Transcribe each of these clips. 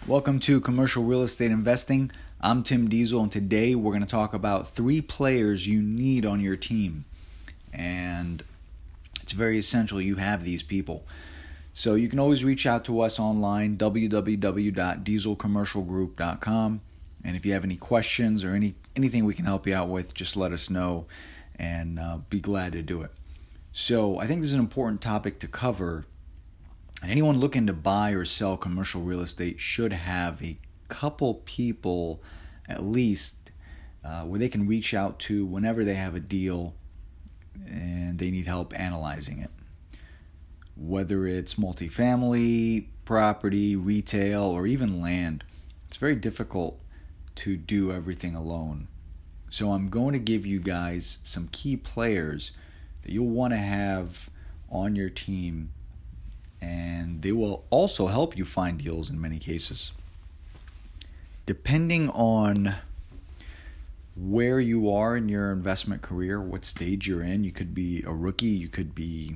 Welcome to Commercial Real Estate Investing. I'm Tim Diesel, and today we're going to talk about 3 players you need on your team. And it's very essential you have these people. So you can always reach out to us online, www.dieselcommercialgroup.com. And if you have any questions or anything we can help you out with, just let us know and be glad to do it. So I think this is an important topic to cover. And anyone looking to buy or sell commercial real estate should have a couple people at least where they can reach out to whenever they have a deal and they need help analyzing it. Whether it's multifamily, property, retail, or even land, it's very difficult to do everything alone. So I'm going to give you guys some key players that you'll want to have on your team, and they will also help you find deals in many cases. Depending on where you are in your investment career, what stage you're in, you could be a rookie, you could be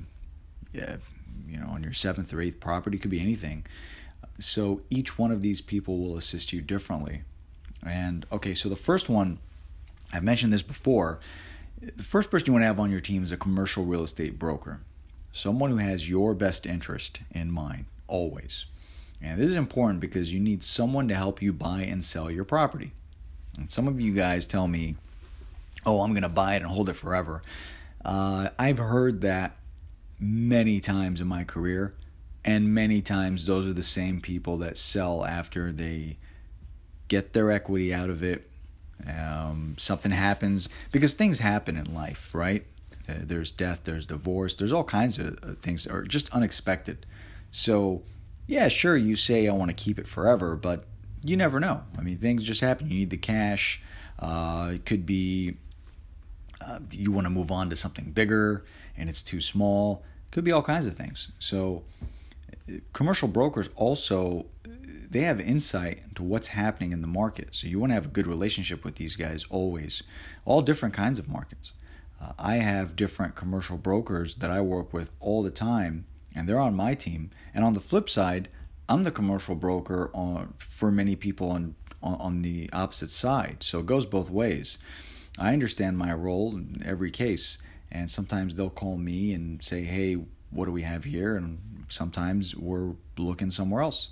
on your 7th or 8th property, it could be anything. So each one of these people will assist you differently. And okay, so the first one, I've mentioned this before, the first person you want to have on your team is a commercial real estate broker. Someone who has your best interest in mind, always. And this is important because you need someone to help you buy and sell your property. And some of you guys tell me, I'm going to buy it and hold it forever. I've heard that many times in my career, and many times those are the same people that sell after they get their equity out of it. Something happens, because things happen in life, right? There's death, there's divorce, there's all kinds of things that are just unexpected. So, yeah, sure, you say I want to keep it forever, but you never know. I mean, things just happen. You need the cash. It could be you want to move on to something bigger and it's too small. It could be all kinds of things. So commercial brokers also, they have insight into what's happening in the market. So you want to have a good relationship with these guys always. All different kinds of markets. I have different commercial brokers that I work with all the time, and they're on my team. And on the flip side, I'm the commercial broker for many people on the opposite side. So it goes both ways. I understand my role in every case, and sometimes they'll call me and say, hey, what do we have here? And sometimes we're looking somewhere else.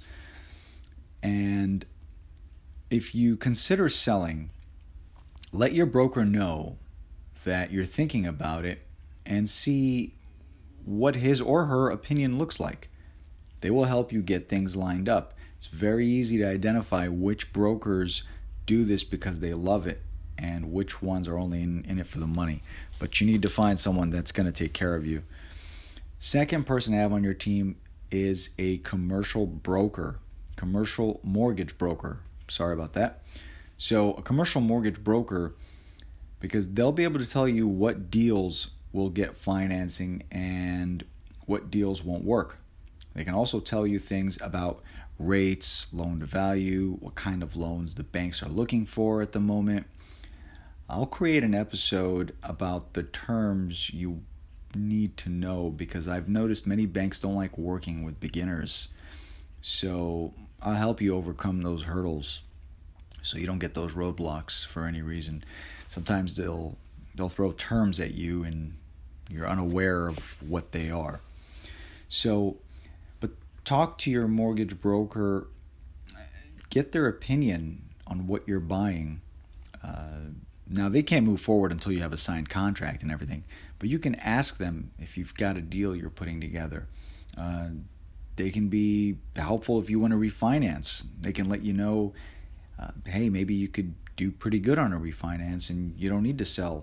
And if you consider selling, let your broker know that you're thinking about it and see what his or her opinion looks like. They will help you get things lined up. It's very easy to identify which brokers do this because they love it and which ones are only in it for the money. But you need to find someone that's going to take care of you. Second person to have on your team is a commercial mortgage broker. Sorry about that. So a commercial mortgage broker, because they'll be able to tell you what deals will get financing and what deals won't work. They can also tell you things about rates, loan to value, what kind of loans the banks are looking for at the moment. I'll create an episode about the terms you need to know, because I've noticed many banks don't like working with beginners. So I'll help you overcome those hurdles so you don't get those roadblocks for any reason. Sometimes they'll throw terms at you and you're unaware of what they are. So, but talk to your mortgage broker, get their opinion on what you're buying. Now, they can't move forward until you have a signed contract and everything, but you can ask them if you've got a deal you're putting together. They can be helpful if you want to refinance. They can let you know, hey, maybe you could do pretty good on a refinance and you don't need to sell.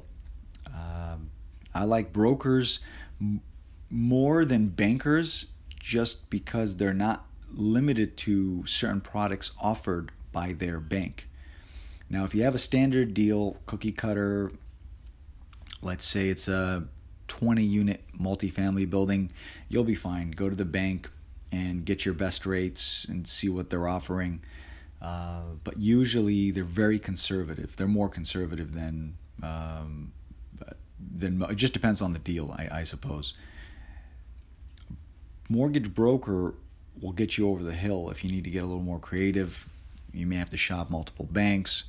I like brokers more than bankers just because they're not limited to certain products offered by their bank. Now, if you have a standard deal, cookie cutter, let's say it's a 20-unit multifamily building, you'll be fine. Go to the bank and get your best rates and see what they're offering. But usually they're very conservative. They're more conservative than it just depends on the deal, I suppose. Mortgage broker will get you over the hill. If you need to get a little more creative, you may have to shop multiple banks.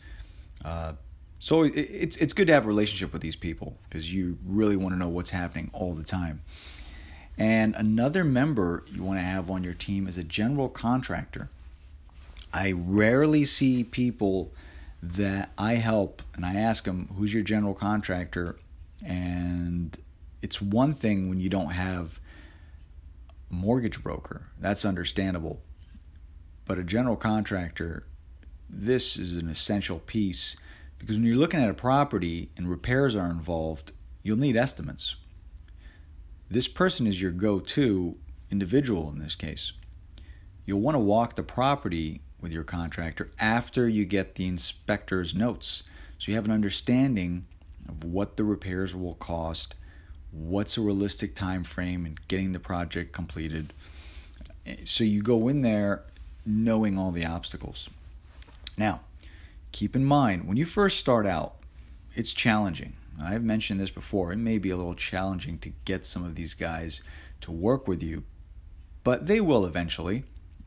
So it's good to have a relationship with these people because you really want to know what's happening all the time. And another member you want to have on your team is a general contractor. I rarely see people that I help and I ask them, who's your general contractor? And it's one thing when you don't have a mortgage broker. That's understandable. But a general contractor, this is an essential piece because when you're looking at a property and repairs are involved, you'll need estimates. This person is your go-to individual in this case. You'll want to walk the property with your contractor after you get the inspector's notes. So you have an understanding of what the repairs will cost, what's a realistic time frame in getting the project completed. So you go in there knowing all the obstacles. Now, keep in mind, when you first start out, it's challenging. I've mentioned this before. It may be a little challenging to get some of these guys to work with you, but they will eventually.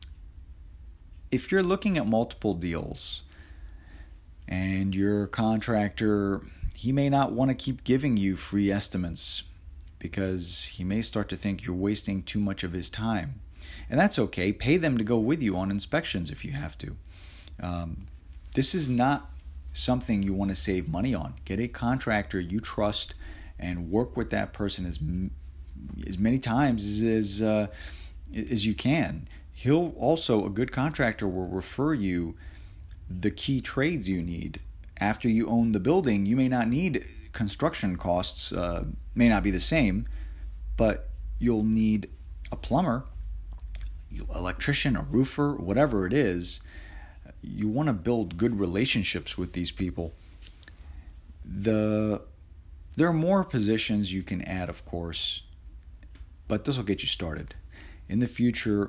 If you're looking at multiple deals and your contractor, he may not want to keep giving you free estimates because he may start to think you're wasting too much of his time. And that's okay. Pay them to go with you on inspections if you have to. This is not something you want to save money on. Get a contractor you trust and work with that person as many times as you can. He'll also, a good contractor will refer you the key trades you need. After you own the building, you may not need construction costs, may not be the same, but you'll need a plumber, electrician, a roofer, whatever it is. You want to build good relationships with these people. There are more positions you can add, of course, but this will get you started. In the future,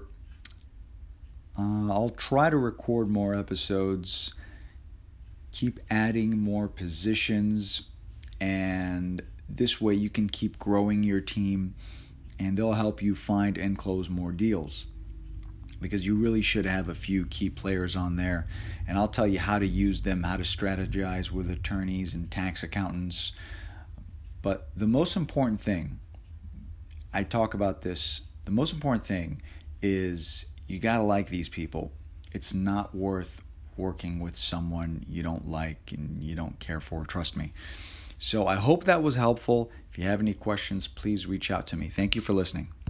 I'll try to record more episodes, keep adding more positions, and this way you can keep growing your team and they'll help you find and close more deals. Because you really should have a few key players on there. And I'll tell you how to use them, how to strategize with attorneys and tax accountants. But the most important thing, I talk about this, the most important thing is you got to like these people. It's not worth working with someone you don't like and you don't care for, trust me. So I hope that was helpful. If you have any questions, please reach out to me. Thank you for listening.